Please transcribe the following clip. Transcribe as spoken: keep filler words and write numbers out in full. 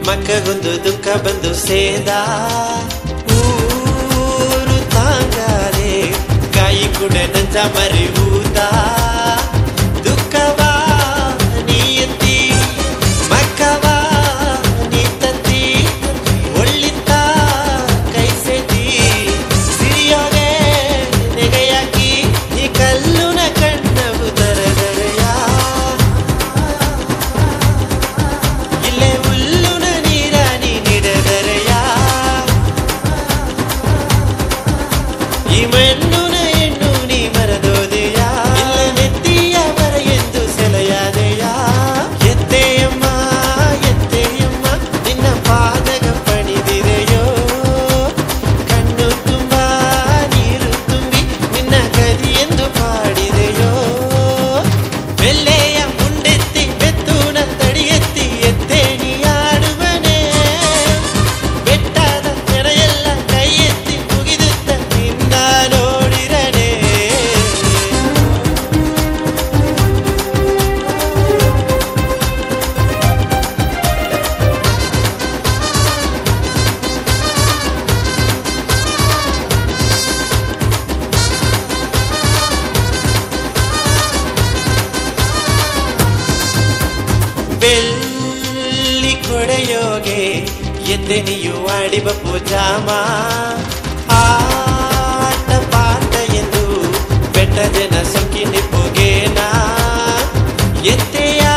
ಮಕ್ಕಗೊಂದು ದುಃಖ ಬಂದು ಸೇದ ಊರು ತಾಂಗಾರೆ ಕಾಯಿ ಕೂಡ ನಂಜ ಮರಿ ಊದ ದುಃಖವಾ ನೀ ಎತ್ತಿ ಮಕ್ಕವಾ ನೀ ತಂದಿ ಒಳ್ಳಿತ್ತ ಕೈ ಸೇತಿ ಸಿರಿಯೋನೆ ನೆಗೆಯಾಕಿ ನೀ ಕಲ್ಲುನ ಕಣ್ಣವು ತರದರೆಯ ಇಲ್ಲೇ ಹುಲ್ಲುನ ನೀರ ನೀ ನಿಡದರೆಯ ಈ ಮಣ್ಣುನ ಹೆಣ್ಣು ನೀ ಮರದೋದೆಯ ಇಲ್ಲ ನೆತ್ತಿಯ ಮರ ಎಂದು ಸೆಲೆಯಾದೆಯ ಎತ್ತೆಯಮ್ಮ ಎತ್ತೆಯಮ್ಮ ನಿನ್ನ ಪಾದಗ ಪಣಿದಿದೆಯೋ ಕಣ್ಣು ತುಂಬ ನೀರು ತುಂಬಿ ನಿನ್ನ ಕದಿ ಎಂದು ಪಾಡಿದೆಯೋ ಬೆಲ್ಲೆಯ ಮುಂಡೆತ್ತಿ ಬೆತ್ತೂನ ತಡಿಯೆತ್ತಿ ಎತ್ತೆ ನೀಡುವನೆ ಬೆಟ್ಟದ ಜನ ಎಲ್ಲ ಕೈ ಎತ್ತಿ ಮುಗಿದುತ್ತ ನಿನ್ನ ನೋಡಿರನೆ ಬೆಳ್ಳಿ ಕೊಡೆಯೋಗೆ ಎದ್ದೆ ನೀಯು ಆಡಿಬ ಪೂಜಾಮ ಆಟ ಪಾಠ ಎಂದು ಬೆಟ್ಟ ಜನ ಸೊಕ್ಕಿ ನಿಪ್ಪುಗೇನ ಎತ್ತೆಯ